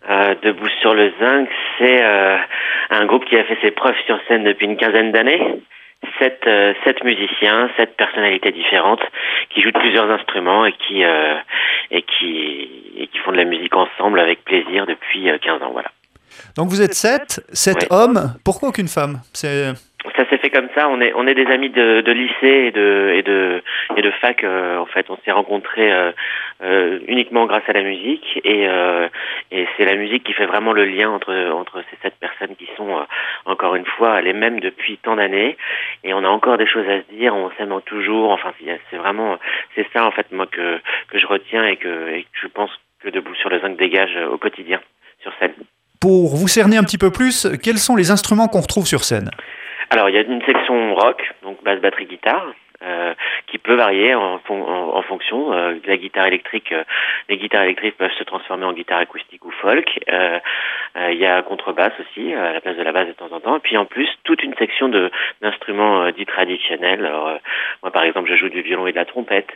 Debout sur le Zinc, c'est un groupe qui a fait ses preuves sur scène depuis une quinzaine d'années. Sept musiciens, sept personnalités différentes qui jouent de plusieurs instruments et qui font de la musique ensemble avec plaisir depuis 15 ans. Voilà. Donc vous êtes sept Ouais. hommes. Pourquoi aucune femme? Ça s'est fait comme ça. On est des amis de lycée et de fac. En fait, on s'est rencontrés uniquement grâce à la musique et c'est la musique qui fait vraiment le lien entre ces sept personnes qui sont encore une fois les mêmes depuis tant d'années. Et on a encore des choses à se dire. On s'aime toujours. Enfin, c'est ça en fait moi que je retiens et que je pense que Debout sur le Zinc dégage au quotidien sur scène. Pour vous cerner un petit peu plus, quels sont les instruments qu'on retrouve sur scène? Alors, il y a une section rock, donc basse, batterie, guitare, qui peut varier en fonction. La guitare électrique, les guitares électriques peuvent se transformer en guitare acoustique ou folk. Il y a contrebasse aussi, à la place de la basse de temps en temps. Et puis en plus, toute une section d'instruments dits traditionnels. Alors, moi, par exemple, je joue du violon et de la trompette.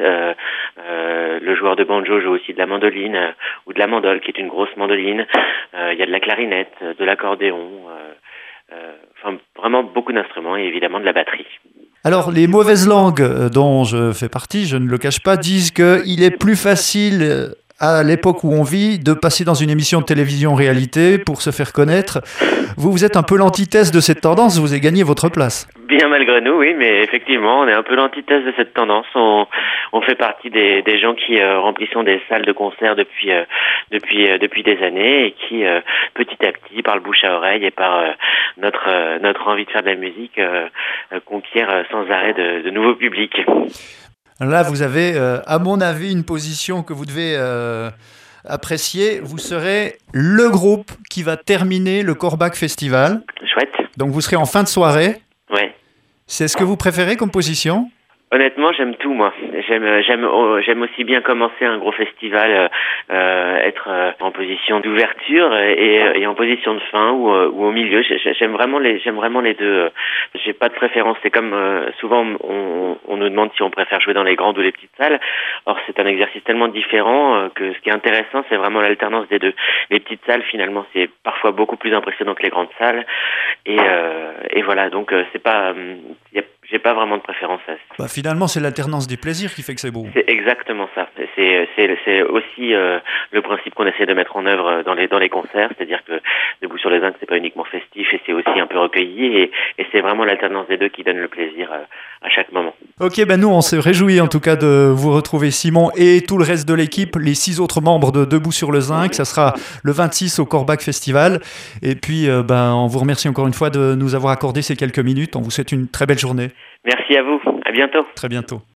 Le joueur de banjo joue aussi de la mandoline ou de la mandole, qui est une grosse mandoline. Il y a de la clarinette, de l'accordéon. Enfin, vraiment beaucoup d'instruments et évidemment de la batterie. Alors, les mauvaises langues dont je fais partie, je ne le cache pas, disent qu'il est plus facile à l'époque où on vit de passer dans une émission de télévision réalité pour se faire connaître. Vous êtes un peu l'antithèse de cette tendance, vous avez gagné votre place. Bien malgré nous, oui, mais effectivement, on est un peu l'antithèse de cette tendance. On fait partie des gens qui remplissons des salles de concert depuis des années et qui, petit à petit, par le bouche à oreille et par notre envie de faire de la musique, conquiert sans arrêt de nouveaux publics. Là, vous avez, à mon avis, une position que vous devez apprécier. Vous serez le groupe qui va terminer le Corbach Festival. Chouette. Donc, vous serez en fin de soirée. Ouais. C'est ce que vous préférez comme position? Honnêtement, j'aime tout, moi. J'aime aussi bien commencer un gros festival, être en position d'ouverture et en position de fin ou au milieu. J'aime vraiment les deux. J'ai pas de préférence. C'est comme souvent on nous demande si on préfère jouer dans les grandes ou les petites salles. Or, c'est un exercice tellement différent que ce qui est intéressant, c'est vraiment l'alternance des deux. Les petites salles, finalement, c'est parfois beaucoup plus impressionnant que les grandes salles. Et voilà. Donc, c'est pas. J'ai pas vraiment de préférence à ça. Bah, finalement, c'est l'alternance des plaisirs qui fait que c'est beau. C'est exactement ça. C'est aussi le principe qu'on essaie de mettre en œuvre dans les concerts, c'est-à-dire que Debout sur le Zinc, c'est pas uniquement festif et c'est aussi un peu recueilli et c'est vraiment l'alternance des deux qui donne le plaisir à chaque moment. Ok, ben nous, on se réjouit en tout cas de vous retrouver, Simon, et tout le reste de l'équipe, les 6 autres membres de Debout sur le Zinc. Ça sera le 26 au Corbach Festival. Et puis, on vous remercie encore une fois de nous avoir accordé ces quelques minutes. On vous souhaite une très belle journée. Merci à vous. À bientôt. Très bientôt.